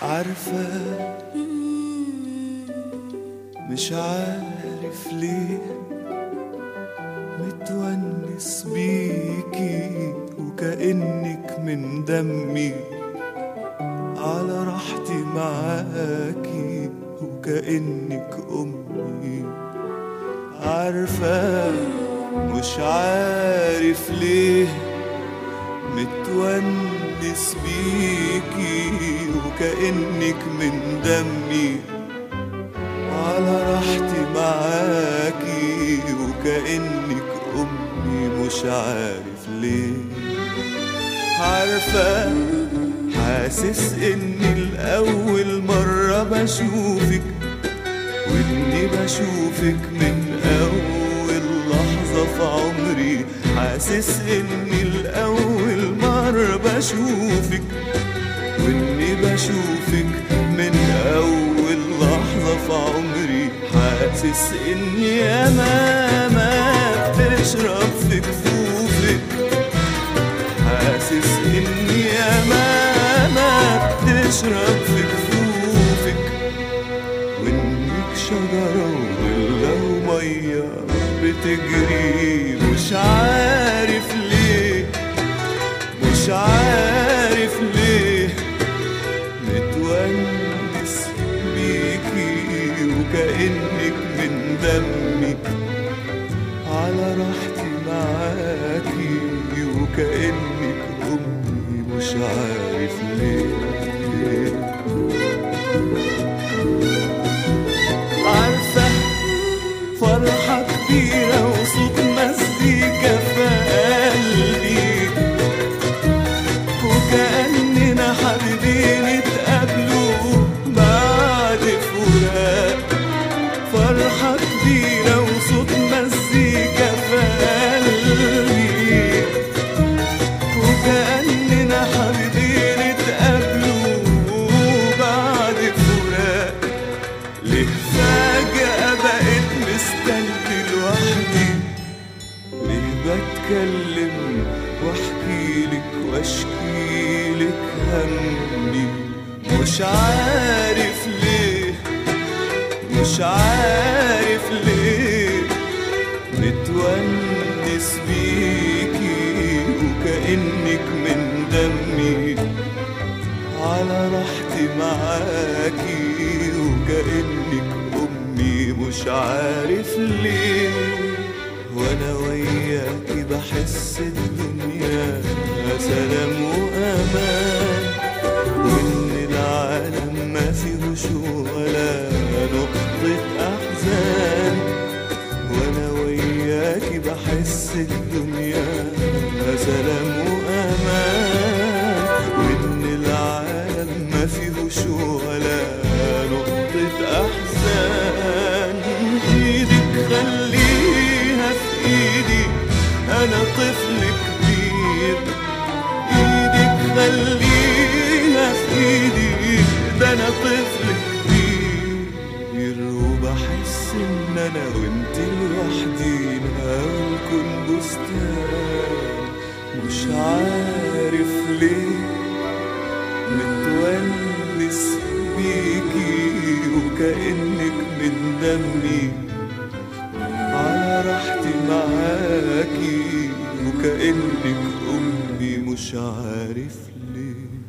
عارفة مش عارف ليه متونس بيكي وكأنك من دمي، على راحتي معاكي وكأنك أمي. عارفة مش عارف ليه متونس بيكي وكأنك من دمي، على راحتي معاكي وكأنك أمي. مش عارف ليه. عارفة حاسس إني الأول مرة بشوفك، وإني بشوفك من أول لحظة في عمري. حاسس إني الأول مرة بشوفك، وإني بشوفك من أول لحظة في عمري. حاسس إني ياما بتشرب في كفوفك، حاسس إني ياما بتشرب في كفوفك، وإنك شجرة ولا ومية بتجري. مش عارف ليه، مش عارف ليه متونس بيكي وكأنك من دمي، على راحتي معاكي وكأنك أمي. مش عارف ليه. عارفة فرحة كبيرة وصوت مزيكا في قلبي، وكأننا حابين نتقابلوا بعد فراق. فرحة كبيرة وصوت مزيكا في قلبي، وكأننا حابين نتقابلوا بعد فراق. ليه فجأة بقيت مستني لوحدي؟ ليه بتكلم واحكيلك واشكيلك همي؟ مش عارف ليه، مش عارف ليه متونس بيكي وكأنك من دمي، على راحتي معاكي وكأنك أمي. مش عارف ليه وانا وياكي بحس الدنيا سلام وامان، وان العالم ما فيهوش ولا نقطة احزان. وانا وياكي بحس الدنيا سلام وامان، وان العالم ما فيهوش ولا نقطة احزان. ايدك خليها في ايدي، انا طفل كبير. ايدك خليها في ايدي، ده انا طفل كبير. وبحس ان انا وانت لوحدينا ونكون بستان. مش عارف ليه متونس بيكي وكأنك من دمي، على راحتي معاكي وكأنك أمي. مش عارف ليه.